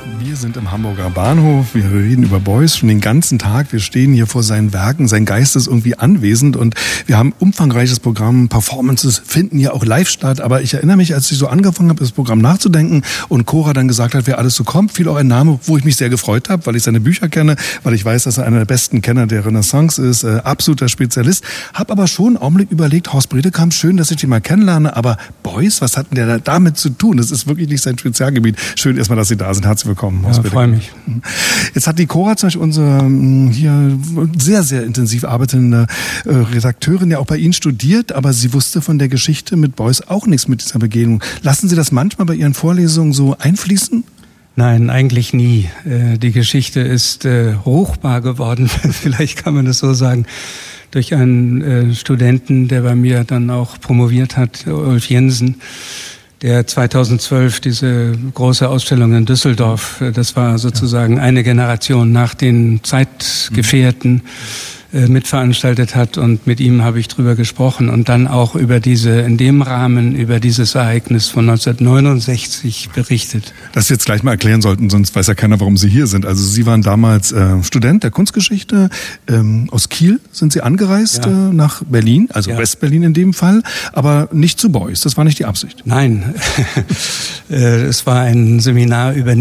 Wir sind im Hamburger Bahnhof, wir reden über Beuys schon den ganzen Tag. Wir stehen hier vor seinen Werken, sein Geist ist irgendwie anwesend und wir haben ein umfangreiches Programm. Performances finden ja auch live statt, aber ich erinnere mich, als ich so angefangen habe, das Programm nachzudenken und Cora dann gesagt hat, wer alles so kommt, fiel auch ein Name, wo ich mich sehr gefreut habe, weil ich seine Bücher kenne, weil ich weiß, dass er einer der besten Kenner der Renaissance ist, absoluter Spezialist. Hab aber schon einen Augenblick überlegt, Horst Bredekamp, schön, dass ich den mal kennenlerne, aber Beuys, was hat denn der da damit zu tun? Das ist wirklich nicht sein Spezialgebiet. Schön erstmal, dass Sie da sind. Herzlich willkommen. Ja, freue mich. Jetzt hat die Cora zum Beispiel, unsere hier sehr, sehr intensiv arbeitende Redakteurin, ja auch bei Ihnen studiert, aber sie wusste von der Geschichte mit Beuys auch nichts mit dieser Begegnung. Lassen Sie das manchmal bei Ihren Vorlesungen so einfließen? Nein, eigentlich nie. Die Geschichte ist ruchbar geworden, vielleicht kann man das so sagen, durch einen Studenten, der bei mir dann auch promoviert hat, Ulf Jensen, der 2012 diese große Ausstellung in Düsseldorf, das war sozusagen eine Generation nach den Zeitgefährten, mitveranstaltet hat, und mit ihm habe ich drüber gesprochen und dann auch über in dem Rahmen über dieses Ereignis von 1969 berichtet. Das Sie jetzt gleich mal erklären sollten, sonst weiß ja keiner, warum Sie hier sind. Also Sie waren damals Student der Kunstgeschichte, aus Kiel sind Sie angereist nach Berlin, also West-Berlin in dem Fall, aber nicht zu Beuys, das war nicht die Absicht. Nein, es war ein Seminar über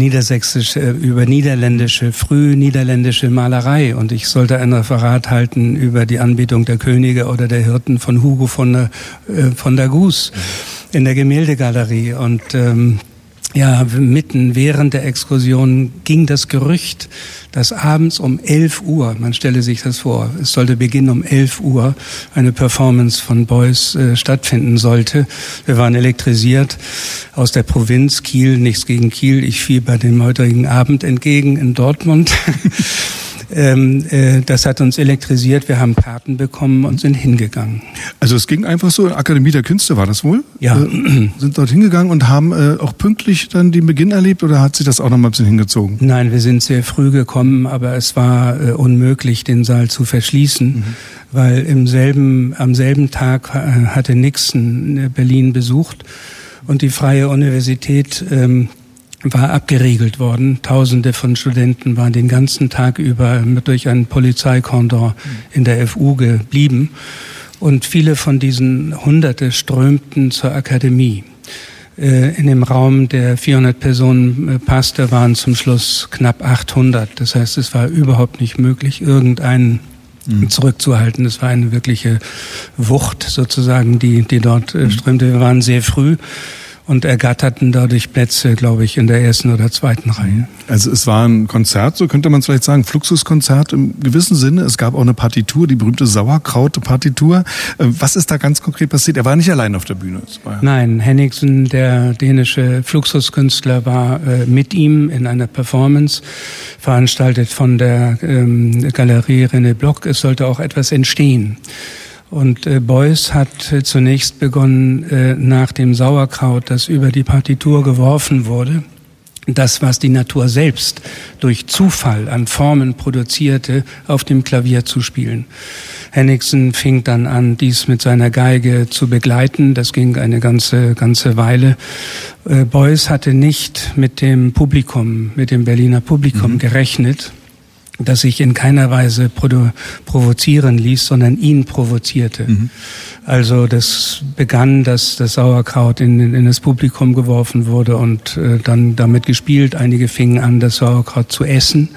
frühniederländische Malerei und ich sollte ein Referat halten über die Anbetung der Könige oder der Hirten von Hugo von der Goes in der Gemäldegalerie. Und mitten während der Exkursion ging das Gerücht, dass abends um 11 Uhr, man stelle sich das vor, es sollte beginnen um 11 Uhr, eine Performance von Beuys stattfinden sollte. Wir waren elektrisiert aus der Provinz Kiel, nichts gegen Kiel, ich fiel bei dem heutigen Abend entgegen in Dortmund. Das hat uns elektrisiert, wir haben Karten bekommen und sind hingegangen. Also es ging einfach so, Akademie der Künste war das wohl? Ja. Sind dort hingegangen und haben auch pünktlich dann den Beginn erlebt oder hat sich das auch noch mal ein bisschen hingezogen? Nein, wir sind sehr früh gekommen, aber es war unmöglich, den Saal zu verschließen, weil am selben Tag hatte Nixon Berlin besucht und die Freie Universität war abgeriegelt worden. Tausende von Studenten waren den ganzen Tag über durch ein Polizeikordon in der FU geblieben. Und viele von diesen Hunderte strömten zur Akademie. In dem Raum, der 400 Personen passte, waren zum Schluss knapp 800. Das heißt, es war überhaupt nicht möglich, irgendeinen zurückzuhalten. Es war eine wirkliche Wucht sozusagen, die dort strömte. Wir waren sehr früh und ergatterten dadurch Plätze, glaube ich, in der ersten oder zweiten Reihe. Also es war ein Konzert, so könnte man es vielleicht sagen, Fluxuskonzert im gewissen Sinne. Es gab auch eine Partitur, die berühmte Sauerkraut-Partitur. Was ist da ganz konkret passiert? Er war nicht allein auf der Bühne. Nein, Henningsen, der dänische Fluxuskünstler, war mit ihm in einer Performance, veranstaltet von der Galerie René Block. Es sollte auch etwas entstehen. Und Beuys hat zunächst begonnen, nach dem Sauerkraut, das über die Partitur geworfen wurde, das, was die Natur selbst durch Zufall an Formen produzierte, auf dem Klavier zu spielen. Henningsen fing dann an, dies mit seiner Geige zu begleiten. Das ging eine ganze Weile. Beuys hatte nicht mit dem Berliner Publikum gerechnet, das sich in keiner Weise provozieren ließ, sondern ihn provozierte. Also das begann, dass das Sauerkraut in das Publikum geworfen wurde und dann damit gespielt. Einige fingen an, das Sauerkraut zu essen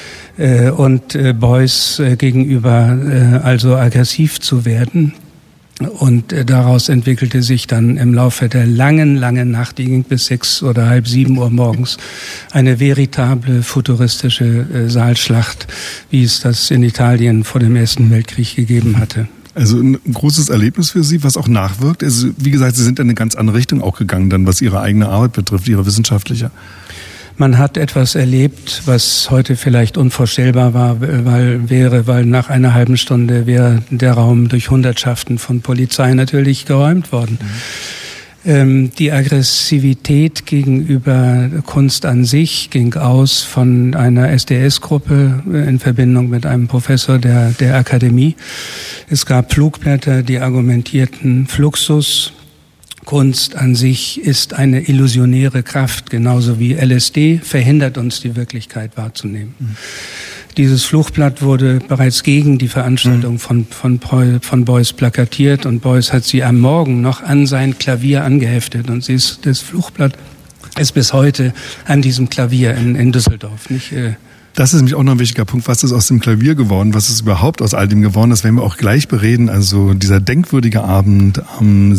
und Beuys gegenüber also aggressiv zu werden. Und daraus entwickelte sich dann im Laufe der langen Nacht, die ging bis 6 oder halb 7 Uhr morgens, eine veritable futuristische Saalschlacht, wie es das in Italien vor dem Ersten Weltkrieg gegeben hatte. Also ein großes Erlebnis für Sie, was auch nachwirkt. Also, wie gesagt, Sie sind in eine ganz andere Richtung auch gegangen, dann was Ihre eigene Arbeit betrifft, Ihre wissenschaftliche. Man hat etwas erlebt, was heute vielleicht unvorstellbar war, weil nach einer halben Stunde wäre der Raum durch Hundertschaften von Polizei natürlich geräumt worden. Die Aggressivität gegenüber Kunst an sich ging aus von einer SDS-Gruppe in Verbindung mit einem Professor der Akademie. Es gab Flugblätter, die argumentierten Fluxus Kunst an sich ist eine illusionäre Kraft, genauso wie LSD verhindert uns, die Wirklichkeit wahrzunehmen. Dieses Fluchblatt wurde bereits gegen die Veranstaltung von Beuys plakatiert und Beuys hat sie am Morgen noch an sein Klavier angeheftet und das Fluchblatt ist bis heute an diesem Klavier in Düsseldorf. Das ist nämlich auch noch ein wichtiger Punkt. Was ist aus dem Klavier geworden? Was ist überhaupt aus all dem geworden? Das werden wir auch gleich bereden. Also dieser denkwürdige Abend am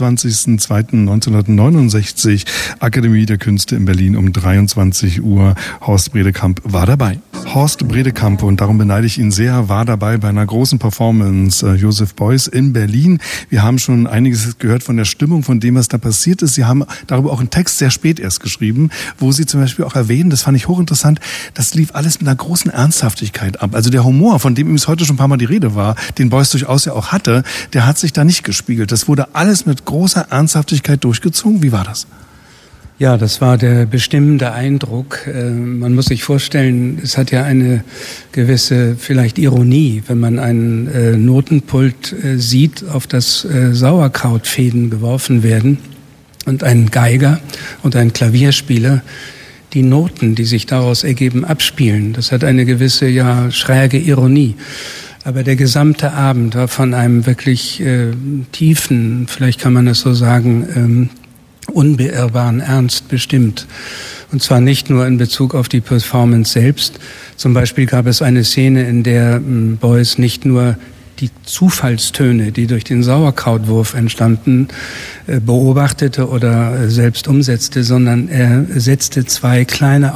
27.02.1969, Akademie der Künste in Berlin um 23 Uhr. Horst Bredekamp war dabei. Horst Bredekamp, und darum beneide ich ihn sehr, war dabei bei einer großen Performance Joseph Beuys in Berlin. Wir haben schon einiges gehört von der Stimmung, von dem, was da passiert ist. Sie haben darüber auch einen Text sehr spät erst geschrieben, wo Sie zum Beispiel auch erwähnen, das fand ich hochinteressant, das lief alles mit einer großen Ernsthaftigkeit ab. Also der Humor, von dem übrigens heute schon ein paar Mal die Rede war, den Beuys durchaus ja auch hatte, der hat sich da nicht gespiegelt. Das wurde alles mit großer Ernsthaftigkeit durchgezogen. Wie war das? Ja, das war der bestimmende Eindruck. Man muss sich vorstellen, es hat ja eine gewisse vielleicht Ironie, wenn man einen Notenpult sieht, auf das Sauerkrautfäden geworfen werden und einen Geiger und einen Klavierspieler die Noten, die sich daraus ergeben, abspielen. Das hat eine gewisse, schräge Ironie. Aber der gesamte Abend war von einem wirklich tiefen, vielleicht kann man es so sagen, unbeirrbaren Ernst bestimmt. Und zwar nicht nur in Bezug auf die Performance selbst. Zum Beispiel gab es eine Szene, in der Beuys nicht nur die Zufallstöne, die durch den Sauerkrautwurf entstanden, beobachtete oder selbst umsetzte, sondern er setzte 2 kleine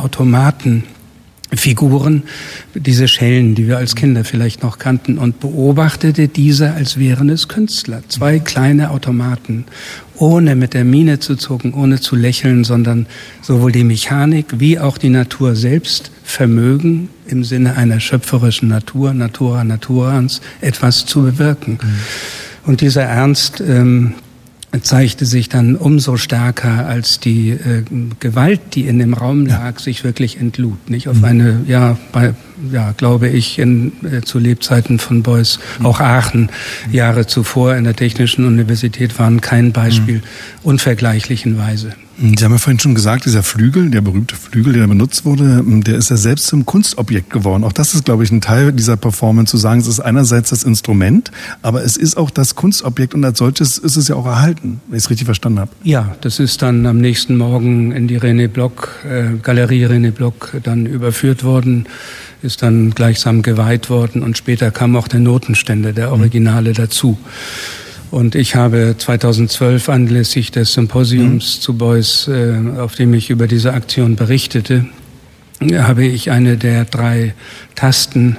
Automatenfiguren, diese Schellen, die wir als Kinder vielleicht noch kannten, und beobachtete diese, als wären es Künstler. 2 kleine Automaten, ohne mit der Miene zu zucken, ohne zu lächeln, sondern sowohl die Mechanik wie auch die Natur selbst vermögen, im Sinne einer schöpferischen Natur, Natura naturans, etwas zu bewirken. Und dieser Ernst zeigte sich dann umso stärker, als die Gewalt, die in dem Raum lag, sich wirklich entlud. Nicht auf eine, glaube ich, zu Lebzeiten von Beuys, auch Aachen, Jahre zuvor in der Technischen Universität waren kein Beispiel unvergleichlichen Weise. Sie haben ja vorhin schon gesagt, dieser Flügel, der berühmte Flügel, der benutzt wurde, der ist ja selbst zum Kunstobjekt geworden. Auch das ist, glaube ich, ein Teil dieser Performance, zu sagen, es ist einerseits das Instrument, aber es ist auch das Kunstobjekt und als solches ist es ja auch erhalten, wenn ich es richtig verstanden habe. Ja, das ist dann am nächsten Morgen in die Galerie René Block dann überführt worden, ist dann gleichsam geweiht worden und später kam auch der Notenständer, der Originale dazu. Und ich habe 2012 anlässlich des Symposiums zu Beuys, auf dem ich über diese Aktion berichtete, habe ich eine der 3 Tasten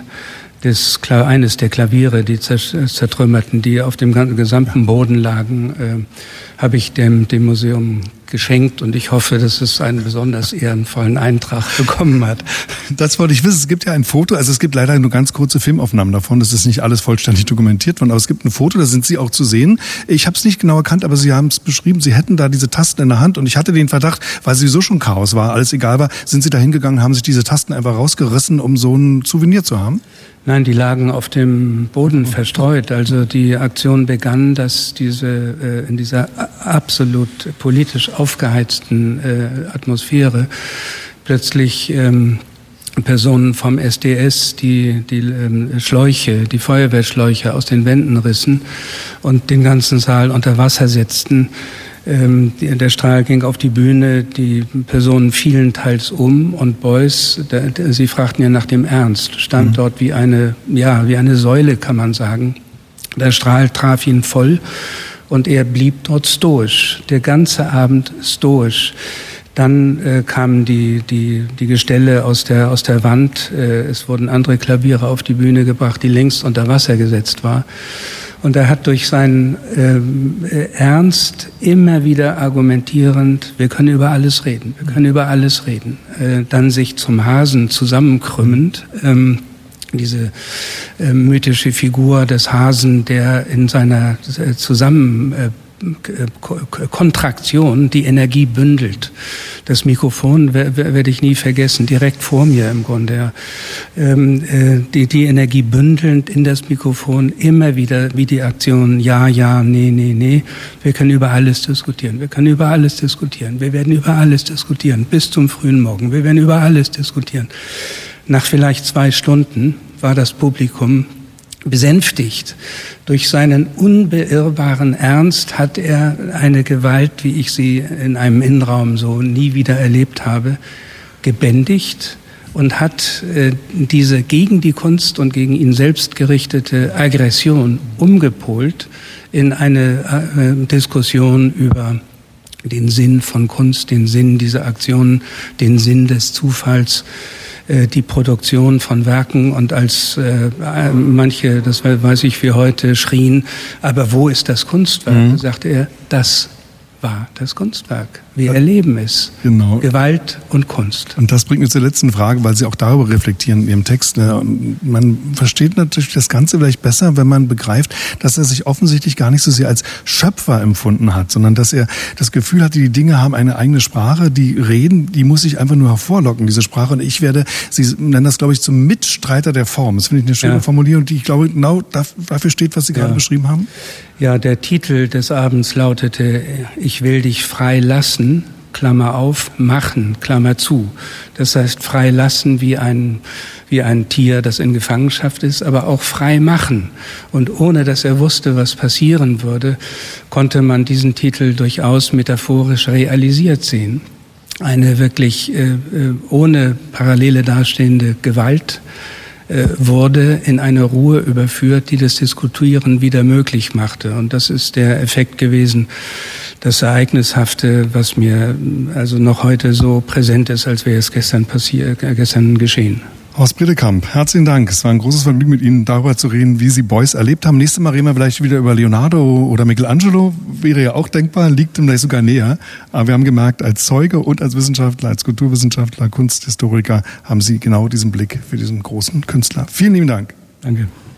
eines der Klaviere, die zertrümmerten, die auf dem gesamten Boden lagen, habe ich dem Museum geschenkt und ich hoffe, dass es einen besonders ehrenvollen Eintrag bekommen hat. Das wollte ich wissen. Es gibt ja ein Foto, also es gibt leider nur ganz kurze Filmaufnahmen davon, das ist nicht alles vollständig dokumentiert worden, aber es gibt ein Foto, da sind Sie auch zu sehen. Ich habe es nicht genau erkannt, aber Sie haben es beschrieben, Sie hätten da diese Tasten in der Hand und ich hatte den Verdacht, weil sowieso schon Chaos war, alles egal war, sind Sie da hingegangen, haben sich diese Tasten einfach rausgerissen, um so ein Souvenir zu haben? Nein, die lagen auf dem Boden verstreut. Also die Aktion begann, dass in dieser absolut politisch aufgeheizten Atmosphäre plötzlich Personen vom SDS die Feuerwehrschläuche aus den Wänden rissen und den ganzen Saal unter Wasser setzten. Der Strahl ging auf die Bühne, die Personen fielen teils um und Beuys, Sie fragten ja nach dem Ernst, stand dort wie eine Säule, kann man sagen. Der Strahl traf ihn voll und er blieb dort stoisch, der ganze Abend stoisch. Dann kamen die Gestelle aus der Wand, es wurden andere Klaviere auf die Bühne gebracht, die längst unter Wasser gesetzt war. Und er hat durch seinen Ernst immer wieder argumentierend, wir können über alles reden, dann sich zum Hasen zusammenkrümmend, diese mythische Figur des Hasen, der in seiner Kontraktion die Energie bündelt. Das Mikrofon werde ich nie vergessen, direkt vor mir im Grunde. Die Energie bündelnd in das Mikrofon, immer wieder wie die Aktion ja, ja, nee, nee, nee. Wir können über alles diskutieren. Wir können über alles diskutieren. Wir werden über alles diskutieren bis zum frühen Morgen. Wir werden über alles diskutieren. Nach vielleicht 2 Stunden war das Publikum besänftigt. Durch seinen unbeirrbaren Ernst hat er eine Gewalt, wie ich sie in einem Innenraum so nie wieder erlebt habe, gebändigt und hat diese gegen die Kunst und gegen ihn selbst gerichtete Aggression umgepolt in eine Diskussion über den Sinn von Kunst, den Sinn dieser Aktionen, den Sinn des Zufalls, die Produktion von Werken, und als manche, das weiß ich wie heute, schrien, aber wo ist das Kunstwerk? Sagte er, das war das Kunstwerk. Wir erleben es. Genau. Gewalt und Kunst. Und das bringt mich zur letzten Frage, weil Sie auch darüber reflektieren in Ihrem Text. Man versteht natürlich das Ganze vielleicht besser, wenn man begreift, dass er sich offensichtlich gar nicht so sehr als Schöpfer empfunden hat, sondern dass er das Gefühl hatte, die Dinge haben eine eigene Sprache, die reden, die muss ich einfach nur hervorlocken, diese Sprache. Und ich werde, Sie nennen das, glaube ich, zum Mitstreiter der Form. Das finde ich eine schöne Formulierung, die, ich glaube, genau dafür steht, was Sie gerade beschrieben haben. Ja, der Titel des Abends lautete, ich will dich frei lassen, Klammer auf, machen, Klammer zu. Das heißt, frei lassen wie ein Tier, das in Gefangenschaft ist, aber auch frei machen. Und ohne dass er wusste, was passieren würde, konnte man diesen Titel durchaus metaphorisch realisiert sehen. Eine wirklich ohne Parallele dastehende Gewalt wurde in eine Ruhe überführt, die das Diskutieren wieder möglich machte. Und das ist der Effekt gewesen, das Ereignishafte, was mir also noch heute so präsent ist, als wäre es gestern geschehen. Horst Bredekamp, herzlichen Dank. Es war ein großes Vergnügen, mit Ihnen darüber zu reden, wie Sie Beuys erlebt haben. Nächstes Mal reden wir vielleicht wieder über Leonardo oder Michelangelo. Wäre ja auch denkbar, liegt ihm vielleicht sogar näher. Aber wir haben gemerkt, als Zeuge und als Wissenschaftler, als Kulturwissenschaftler, Kunsthistoriker haben Sie genau diesen Blick für diesen großen Künstler. Vielen lieben Dank. Danke.